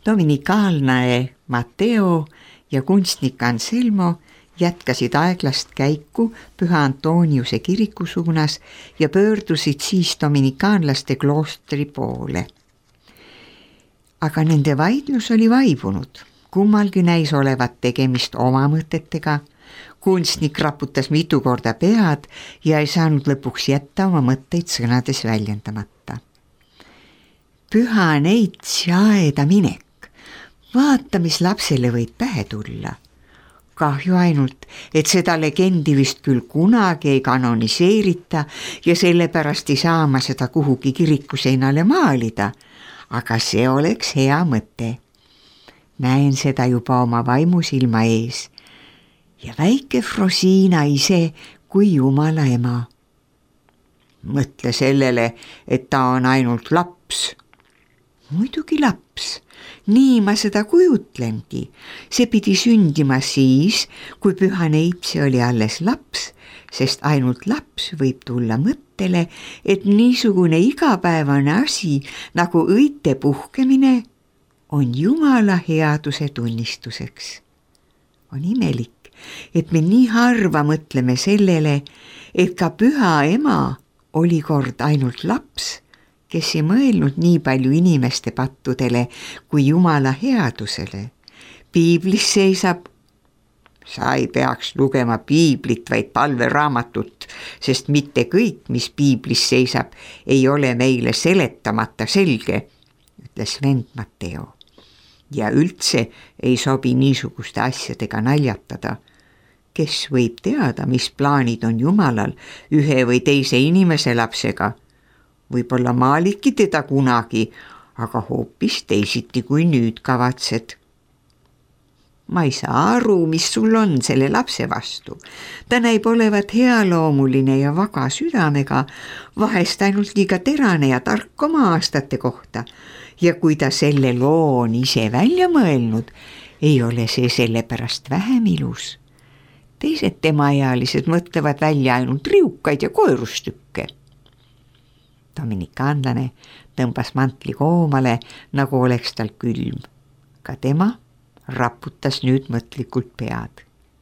Dominikaalne Matteo ja kunstnik Anselmo jätkasid aeglast käiku Püha Antoniuse kiriku suunas ja pöördusid siis dominikaanlaste kloostri poole. Aga nende vaidlus oli vaibunud, kummalgi näis olevat tegemist oma mõtetega. Kunstnik raputas mitu korda pead ja ei saanud lõpuks jätta oma mõtteid sõnades väljendamata. Püha neits ja aeda minek. Vaata, mis lapsele võib pähe tulla. Kahju ainult, et seda legendi vist küll kunagi ei kanoniseerita ja sellepärast ei saa ma seda kuhugi kirikuseinale maalida, aga see oleks hea mõte. Näen seda juba oma vaimusilma ees ja väike Frosiina ise kui Jumala ema. Mõtle sellele, et ta on ainult laps. Muidugi laps. Nii ma seda kujutlengi. See pidi sündima siis, kui Püha Neitsi oli alles laps, sest ainult laps võib tulla mõttele, et niisugune igapäevane asi nagu õite puhkemine on Jumala headuse tunnistuseks. On imelik, et me nii harva mõtleme sellele, et ka Püha ema oli kord ainult laps, kes ei mõelnud nii palju inimeste pattudele kui Jumala headusele. Piiblis seisab, sa ei peaks lugema piiblit, vaid palveraamatut, sest mitte kõik, mis piiblis seisab, ei ole meile seletamata selge, ütles vend Matteo. Ja üldse ei sobi niisuguste asjadega naljatada. Kes võib teada, mis plaanid on Jumalal ühe või teise inimese lapsega? Võib-olla maalidki teda kunagi, aga hoopis teisiti kui nüüd kavatsed. Ma ei saa aru, mis sul on selle lapse vastu. Ta näib olevat healoomuline ja vaga südamega, vahest ainult liiga terane ja tark oma aastate kohta. Ja kui ta selle loo on ise välja mõelnud, ei ole see sellepärast vähem ilus. Teised temaealised mõtlevad välja ainult riukaid ja koerustükke. Dominikaanlane tõmbas mantli koomale, nagu oleks tal külm. Ka tema raputas nüüd mõtlikult pead.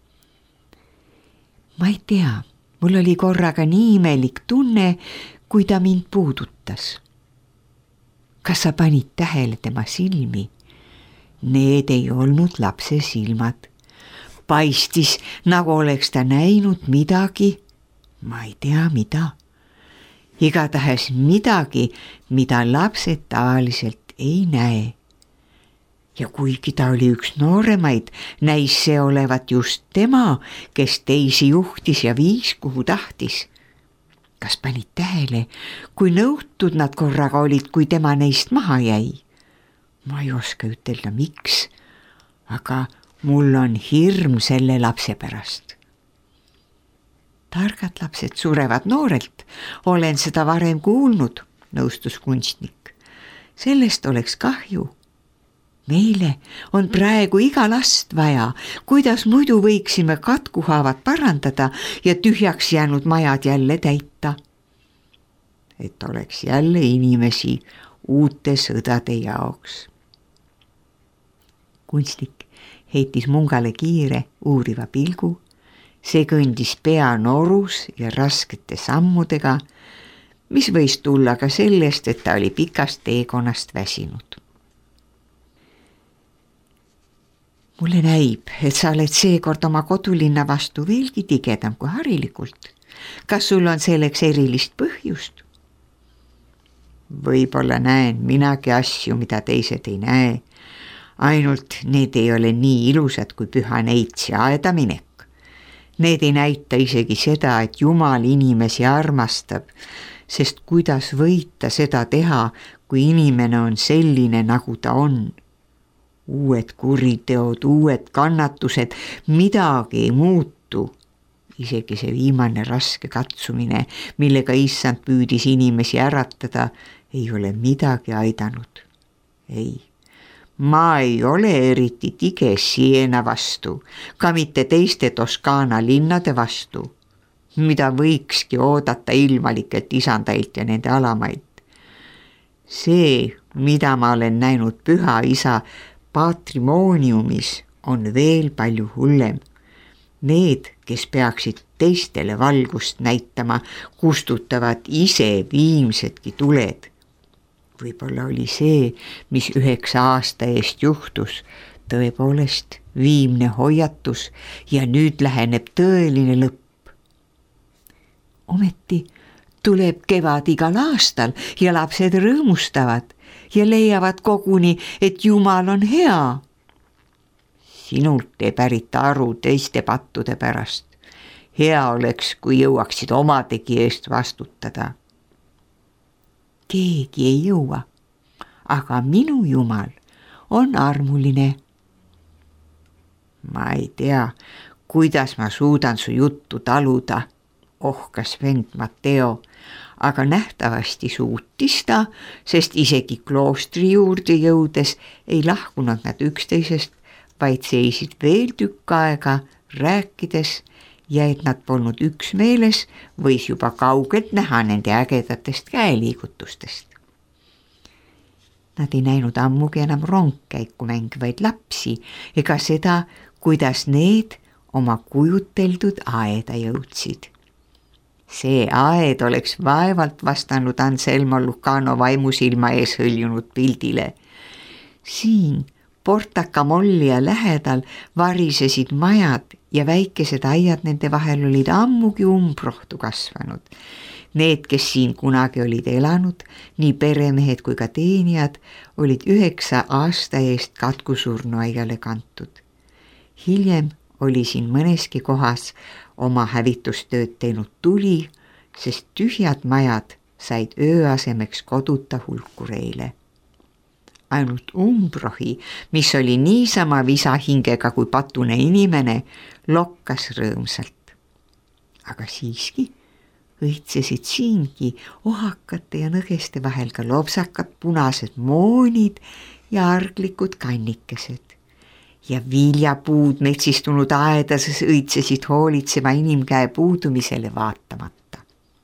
Ma ei tea, mul oli korraga nii imelik tunne, kui ta mind puudutas. Kas sa panid tähele tema silmi? Need ei olnud lapse silmad. Paistis, nagu oleks ta näinud midagi, ma ei tea mida. Igatahes midagi, mida lapsed tavaliselt ei näe. Ja kuigi ta oli üks nooremaid, näis see olevat just tema, kes teisi juhtis ja viis, kuhu tahtis. Kas panid tähele, kui nõutud nad korraga olid, kui tema neist maha jäi? Ma ei oska ütelda, miks, aga mul on hirm selle lapse pärast. Targad lapsed surevad noorelt, olen seda varem kuulnud, nõustus kunstnik. Sellest oleks kahju. Meile on praegu iga last vaja, kuidas muidu võiksime katkuhaavad parandada ja tühjaks jäänud majad jälle täita. Et oleks jälle inimesi uute sõdade jaoks. Kunstnik heitis mungale kiire uuriva pilgu. See kõndis pea norus ja raskete sammudega, mis võis tulla ka sellest, et ta oli pikast teekonnast väsinud. Mulle näib, et sa oled seekord oma kodulinna vastu veelgi tigedam kui harilikult. Kas sul on selleks erilist põhjust? Võib-olla näen minagi asju, mida teised ei näe. Ainult need ei ole nii ilusad kui Püha Neitsi aeda minek. Need ei näita isegi seda, et Jumal inimesi armastab, sest kuidas võita seda teha, kui inimene on selline, nagu ta on. Uued kuriteod, uued kannatused, midagi ei muutu. Isegi see viimane raske katsumine, millega Issand püüdis inimesi äratada, ei ole midagi aidanud. Ei. Ma ei ole eriti tige Siena vastu, ka mitte teiste Toskaana linnade vastu, mida võikski oodata ilmalikelt isandailt ja nende alamaid. See mida ma olen näinud Püha Isa patrimooniumis, on veel palju hullem. Need, kes peaksid teistele valgust näitama, kustutavad ise viimsedki tuled. Võib-olla oli see, mis 9 aasta eest juhtus, tõepoolest viimne hoiatus ja nüüd läheneb tõeline lõpp. Ometi tuleb kevad igal aastal ja lapsed rõõmustavad ja leiavad koguni, et Jumal on hea. Sinult ei pärita aru teiste pattude pärast. Hea oleks, kui jõuaksid omadegi eest vastutada. Keegi ei jõua, aga minu Jumal on armuline. Ma ei tea, kuidas ma suudan su juttu taluda, ohkas vend Matteo, aga nähtavasti suutis ta, sest isegi kloostri juurde jõudes ei lahkunud nad üksteisest, vaid seisid veel tükk aega rääkides ja et nad polnud üksmeeles, võis juba kaugelt näha nende ägedatest käeliigutustest. Nad ei näinud ammugi enam rongkäiku mängivaid lapsi ega seda, kuidas need oma kujuteldud aeda jõudsid. See aed oleks vaevalt vastanud Anselmo Lucano vaimusilma ees hõljunud pildile. Siin Portaca Mollia lähedal varisesid majad ja väikesed aiad nende vahel olid ammugi umbrohtu kasvanud. Need, kes siin kunagi olid elanud, nii peremehed kui ka teenijad, olid 9 aasta eest katkusurnuaiale kantud. Hiljem oli siin mõneski kohas oma hävitustööd teinud tuli, sest tühjad majad said öö asemeks koduta hulkureile. Ainult umbrohi, mis oli niisama visahingega kui patune inimene, lokkas rõõmsalt. Aga siiski õitsesid siingi ohakate ja nõgeste vahel ka lopsakad punased moonid ja arglikud kannikesed. Ja viljapuud metsistunud aedases õitsesid hoolitsema inimkäe puudumisele vaatamata.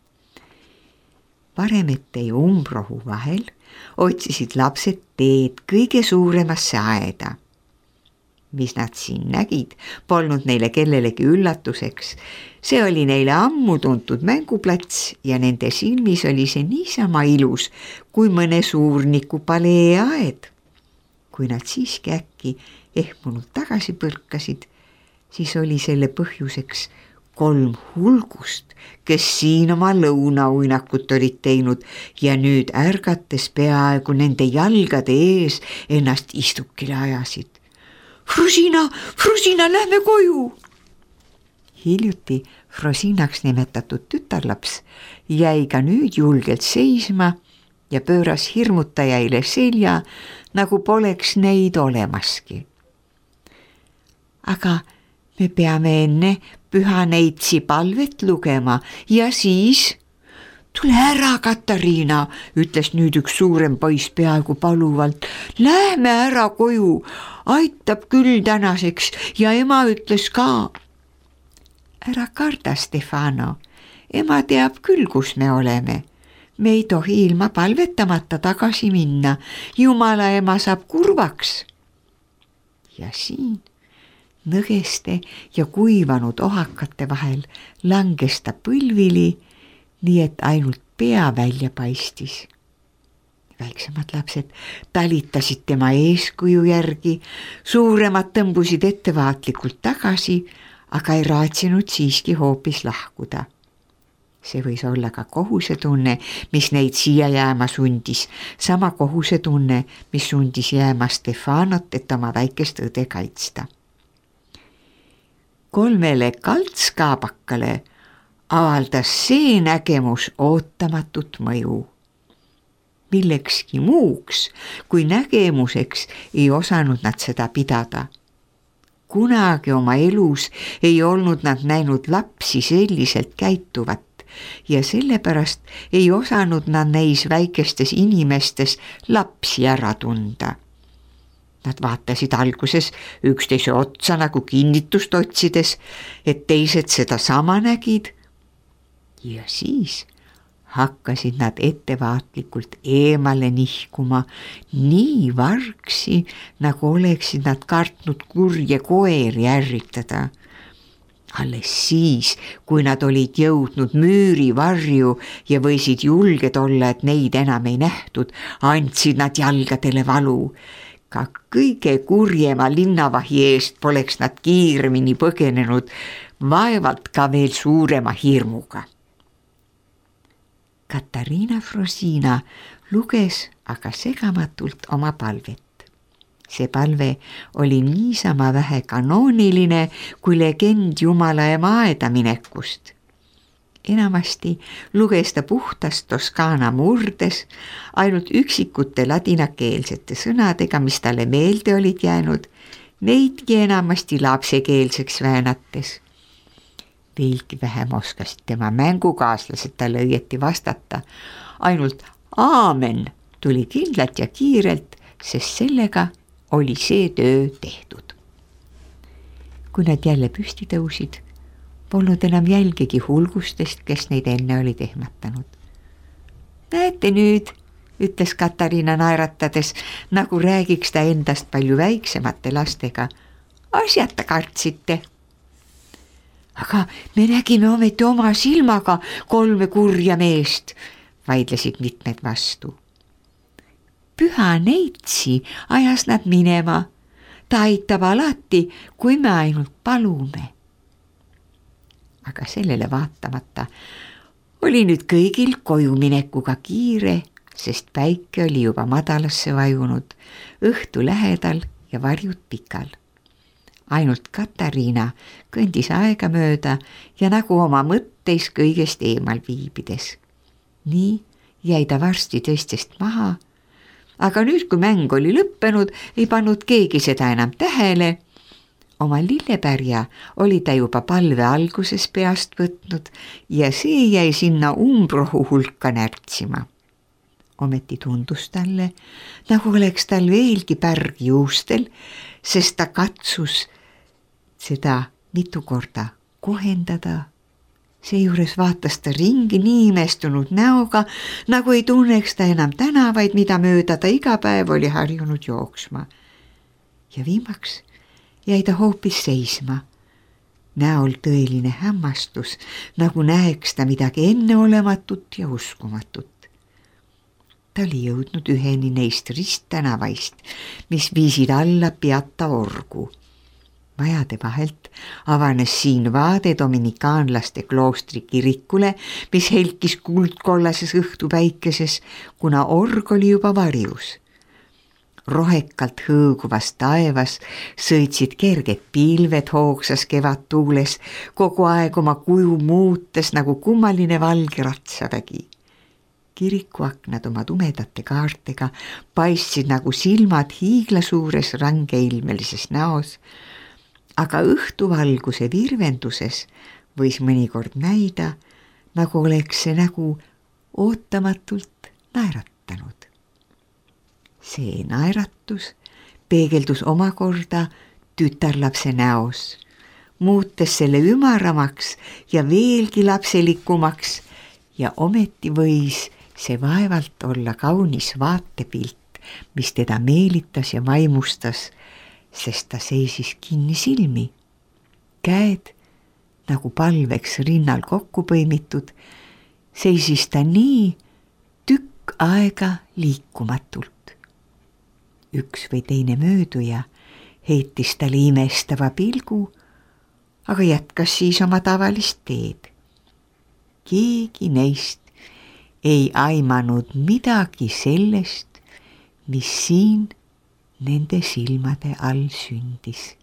Varemete ja umbrohu vahel otsisid lapsed teed kõige suuremasse aeda. Mis nad siin nägid, polnud neile kellelegi üllatuseks. See oli neile ammu tuntud mänguplats ja nende silmis oli see niisama ilus kui mõne suurniku palee aed. Kui nad siiski äkki ehmunult tagasi põrkasid, siis oli selle põhjuseks 3 hulgust, kes siin oma lõunauinakut olid teinud ja nüüd ärgates peaaegu nende jalgade ees ennast istukile ajasid. Frusina, lähme koju! Hiljuti Frosinaks nimetatud tütarlaps jäi ka nüüd julgelt seisma ja pööras hirmutajaile selja, nagu poleks neid olemaski. Aga me peame enne Püha Neitsi palvet lugema ja siis... Tule ära, Katariina, ütles nüüd üks suurem poiss peaaegu paluvalt. Lähme ära koju, aitab küll tänaseks ja ema ütles ka. Ära karda, Stefano, ema teab küll, kus me oleme. Me ei tohi ilma palvetamata tagasi minna, Jumala ema saab kurvaks. Ja siin nõgeste ja kuivanud ohakate vahel langes ta põlvili, nii et ainult pea välja paistis. Väiksemad lapsed talitasid tema eeskuju järgi, suuremad tõmbusid ettevaatlikult tagasi, aga ei raatsinud siiski hoopis lahkuda. See võis olla ka kohusetunne, mis neid siia jääma sundis, sama kohusetunne, mis sundis jääma Stefanot, et oma väikest õde kaitsta. 3 kaltskaabakale avaldas see nägemus ootamatut mõju. Millekski muuks kui nägemuseks ei osanud nad seda pidada. Kunagi oma elus ei olnud nad näinud lapsi selliselt käituvat ja sellepärast ei osanud nad neis väikestes inimestes lapsi ära tunda. Nad vaatasid alguses üksteise otsa nagu kinnitust otsides, et teised seda sama nägid. Ja siis hakkasid nad ettevaatlikult eemale nihkuma nii vargsi, nagu oleksid nad kartnud kurje koeri ärritada. Alles siis, kui nad olid jõudnud müüri varju ja võisid julged olla, et neid enam ei nähtud, andsid nad jalgadele valu. Ka kõige kurjema linnavahi eest poleks nad kiiremini põgenenud, vaevalt ka veel suurema hirmuga. Katariina Frosina luges aga segamatult oma palvet. See palve oli niisama vähe kanooniline kui legend Jumala ja maaeda minekust. Enamasti luges ta puhtast Toskaana murdes, ainult üksikute ladinakeelsete sõnadega, mis talle meelde olid jäänud, neidki enamasti lapsekeelseks väänates. Veelgi vähem oskasid tema mängukaaslased talle õieti vastata, ainult aamen tuli kindlalt ja kiirelt, sest sellega oli see töö tehtud. Kui nad jälle püsti tõusid, polnud enam jälgegi hulgustest, kes neid enne olid ehmatanud. Näete nüüd, ütles Katariina naeratades, nagu räägiks ta endast palju väiksemate lastega. Asjata kartsite. Aga me nägime ometi oma silmaga 3 kurja meest, vaidlesid mitmed vastu. Püha neitsi ajas nad minema. Ta aitab alati, kui me ainult palume. Aga sellele vaatamata oli nüüd kõigil koju minekuga kiire, sest päike oli juba madalasse vajunud, õhtu lähedal ja varjud pikal. Ainult Katariina kõndis aega mööda ja nagu oma mõtteis kõigest eemal viibides. Nii jäi ta varsti teistest maha, aga nüüd, kui mäng oli lõppenud, ei pannud keegi seda enam tähele. Oma lillepärja oli ta juba palve alguses peast võtnud ja see jäi sinna umbrohu hulka närtsima. Ometi tundus talle, nagu oleks tal veelgi pärg juustel, sest ta katsus seda mitu korda kohendada. Seejuures vaatas ta ringi nii imestunud näoga, nagu ei tunneks ta enam tänavaid, mida mööda ta iga päev oli harjunud jooksma. Ja viimaks jäi ta hoopis seisma. Näol tõeline hämmastus, nagu näeks ta midagi enneolematut ja uskumatut. Ta oli jõudnud üheni neist risttänavaist, mis viisid alla Piata orgu. Majade vahelt avanes siin vaade dominikaanlaste kloostri kirikule, mis helkis kuldkollases õhtupäikeses, kuna org oli juba varjus. Rohekalt hõõguvas taevas sõitsid kerged pilved hoogsas kevadtuules, kogu aeg oma kuju muutes nagu kummaline valge ratsavägi. Kirikuaknad oma tumedate kaartega paistsid nagu silmad hiiglasuures rangeilmelises näos, aga õhtuvalguse virvenduses võis mõnikord näida, nagu oleks see nägu ootamatult naeratanud. See naeratus peegeldus omakorda tütarlapse näos, muutes selle ümaramaks ja veelgi lapselikumaks ja ometi võis see vaevalt olla kaunis vaatepilt, mis teda meelitas ja vaimustas, sest ta seisis kinni silmi. Käed, nagu palveks rinnal kokku põimitud, seisis ta nii tükk aega liikumatult. Üks või teine mööduja heitis talle imestava pilgu, aga jätkas siis oma tavalist teed. Keegi neist ei aimanud midagi sellest, mis siin nende silmade all sündis.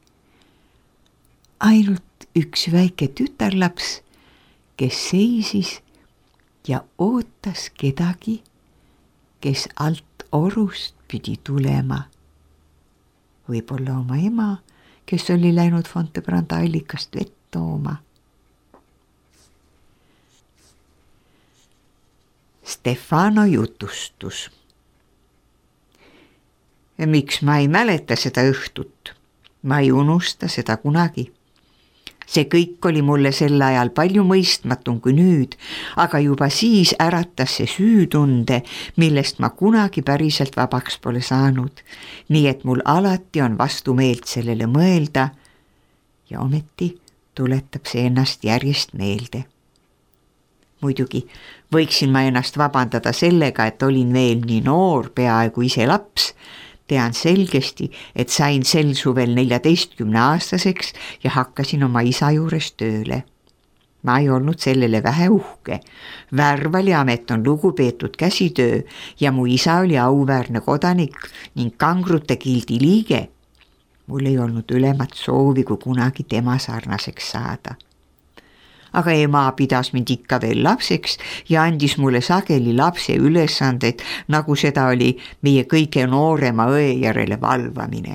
Ainult üks väike tütarlaps, kes seisis ja ootas kedagi, kes alt orust pidi tulema. Võib-olla oma ema, kes oli läinud Fontebranda allikast vett tooma. Stefano jutustus. Miks ma ei mäleta seda õhtut? Ma ei unusta seda kunagi. See kõik oli mulle sel ajal palju mõistmatum kui nüüd, aga juba siis äratas see süütunde, millest ma kunagi päriselt vabaks pole saanud. Nii et mul alati on vastumeelt sellele mõelda ja ometi tuletab see ennast järjest meelde. Muidugi võiksin ma ennast vabandada sellega, et olin veel nii noor, peaaegu ise laps. Tean selgesti, et sain sel suvel 14-aastaseks ja hakkasin oma isa juures tööle. Ma ei olnud sellele vähe uhke. Värvaliamet on lugupeetud käsitöö ja mu isa oli auväärne kodanik ning kangrute gildi liige. Mul ei olnud ülemat soovi, kui kunagi tema sarnaseks saada. Aga ema pidas mind ikka veel lapseks ja andis mulle sageli lapse ülesandeid, nagu seda oli meie kõige noorema õe järele valvamine.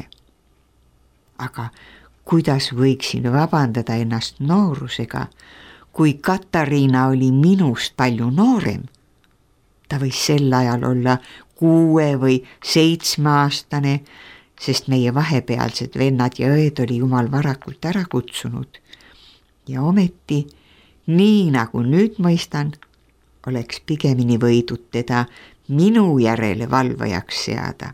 Aga kuidas võiksin vabandada ennast noorusega, kui Katariina oli minust palju noorem? Ta võis sel ajal olla 6 või 7-aastane, sest meie vahepealsed vennad ja õed oli jumal varakult ära kutsunud. Ja ometi, nii nagu nüüd mõistan, oleks pigemini võidud teda minu järele valvajaks seada.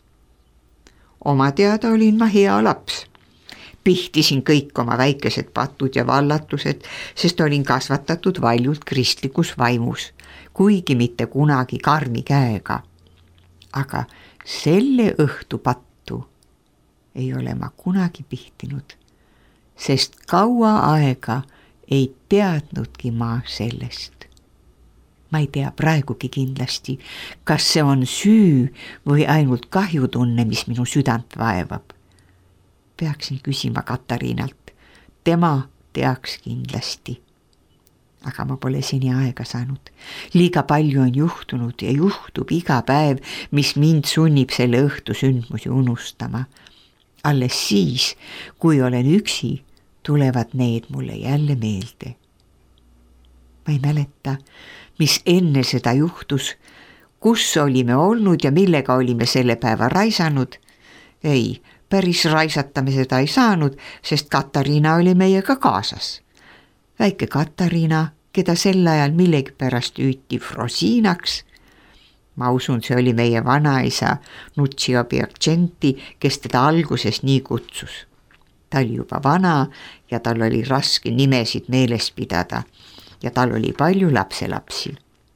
Oma teada olin ma hea laps. Pihtisin kõik oma väikesed patud ja vallatused, sest olin kasvatatud valjult kristlikus vaimus, kuigi mitte kunagi karmi käega. Aga selle õhtu pattu ei ole ma kunagi pihtinud, sest kaua aega ei teadnudki ma sellest. Ma ei tea praegugi kindlasti, kas see on süü või ainult kahjutunne, mis minu südant vaevab. Peaksin küsima Katariinalt, tema teaks kindlasti. Aga ma pole seni aega saanud. Liiga palju on juhtunud ja juhtub iga päev, mis mind sunnib selle õhtu sündmusi unustama. Alles siis, kui olen üksi, tulevad need mulle jälle meelde. Ma ei mäleta, mis enne seda juhtus, kus olime olnud ja millega olime selle päeva raisanud. Ei, päris raisata me seda ei saanud, sest Katariina oli meiega kaasas. Väike Katariina, keda sel ajal millegipärast hüüti Frosiinaks. Ma usun, see oli meie vanaisa Nuccio Piacenti, kes teda alguses nii kutsus. Ta oli juba vana ja tal oli raske nimesid meeles pidada ja tal oli palju lapselapsi.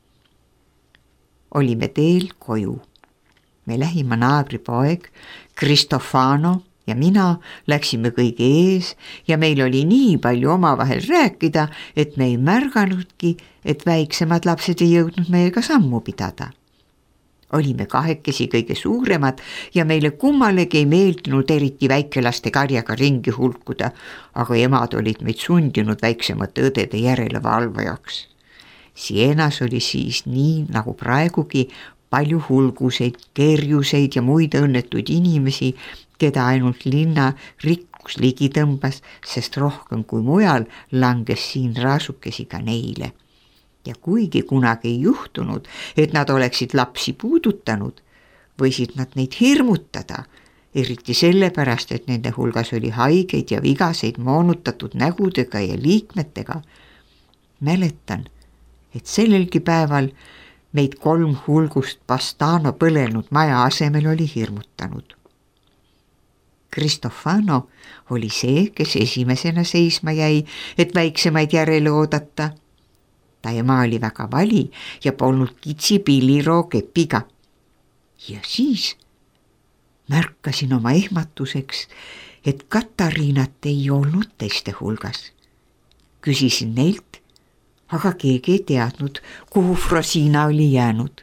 Olime teel koju. Me lähima naabripoeg Cristofano ja mina läksime kõige ees ja meil oli nii palju omavahel rääkida, et me ei märganudki, et väiksemad lapsed ei jõudnud meiega sammu pidada. Olime kahekesi kõige suuremad ja meile kummalegi ei meeldinud eriti väikelaste karjaga ringi hulkuda, aga emad olid meid sundinud väiksemate õdede järele valvajaks. Sienas oli siis nii nagu praegugi palju hulguseid, kerjuseid ja muid õnnetuid inimesi, keda ainult linna rikkus ligi tõmbas, sest rohkem kui mujal langes siin raasukesi ka neile. Ja kuigi kunagi ei juhtunud, et nad oleksid lapsi puudutanud, võisid nad neid hirmutada, eriti sellepärast, et nende hulgas oli haigeid ja vigaseid moonutatud nägudega ja liikmetega. Mäletan, et sellelgi päeval meid 3 hulgust Pastano põlenud maja asemel oli hirmutanud. Cristofano oli see, kes esimesena seisma jäi, et väiksemaid järele oodata. Ta ema oli väga vali ja polnud kitsi pilliroo kepiga. Ja siis märkasin oma ehmatuseks, et Katariinat ei olnud teiste hulgas. Küsisin neilt, aga keegi ei teadnud, kuhu Frosiina oli jäänud.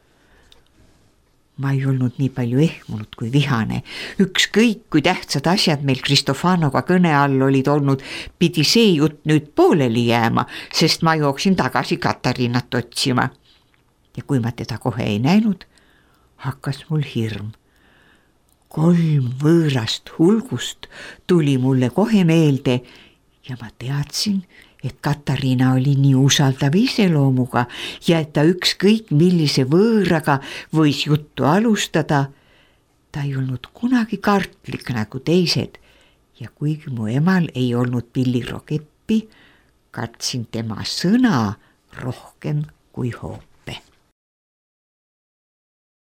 Ma ei olnud nii palju ehmunud kui vihane. Ükskõik, kui tähtsad asjad meil Cristofanoga kõne all olid olnud, pidi see jutt nüüd pooleli jääma, sest ma jooksin tagasi Katariinat otsima. Ja kui ma teda kohe ei näinud, hakkas mul hirm. 3 võõrast hulgust tuli mulle kohe meelde ja ma teadsin, et Katariina oli nii usaldav iseloomuga ja et ta ükskõik millise võõraga võis juttu alustada. Ta ei olnud kunagi kartlik nagu teised ja kuigi mu emal ei olnud pillirokeppi, katsin tema sõna rohkem kui hoopi.